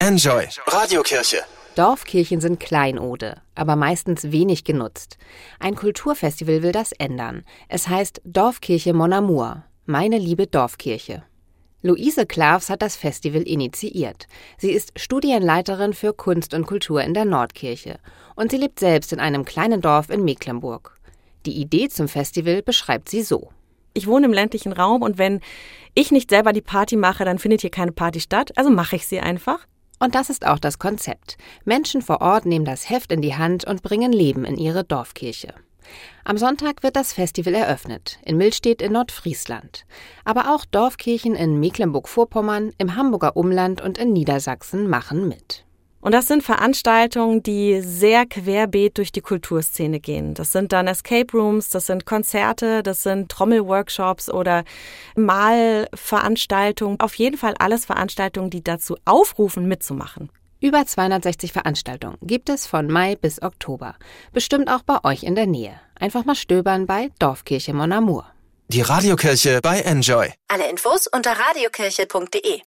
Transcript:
Enjoy Radiokirche. Dorfkirchen sind Kleinode, aber meistens wenig genutzt. Ein Kulturfestival will das ändern. Es heißt Dorfkirche Mon Amour, meine liebe Dorfkirche. Luise Klavs hat das Festival initiiert. Sie ist Studienleiterin für Kunst und Kultur in der Nordkirche und sie lebt selbst in einem kleinen Dorf in Mecklenburg. Die Idee zum Festival beschreibt sie so. Ich wohne im ländlichen Raum und wenn ich nicht selber die Party mache, dann findet hier keine Party statt, also mache ich sie einfach. Und das ist auch das Konzept. Menschen vor Ort nehmen das Heft in die Hand und bringen Leben in ihre Dorfkirche. Am Sonntag wird das Festival eröffnet, in Millstedt in Nordfriesland. Aber auch Dorfkirchen in Mecklenburg-Vorpommern, im Hamburger Umland und in Niedersachsen machen mit. Und das sind Veranstaltungen, die sehr querbeet durch die Kulturszene gehen. Das sind dann Escape Rooms, das sind Konzerte, das sind Trommelworkshops oder Malveranstaltungen. Auf jeden Fall alles Veranstaltungen, die dazu aufrufen, mitzumachen. Über 260 Veranstaltungen gibt es von Mai bis Oktober. Bestimmt auch bei euch in der Nähe. Einfach mal stöbern bei Dorfkirche Mon Amour. Die Radiokirche bei Enjoy. Alle Infos unter radiokirche.de.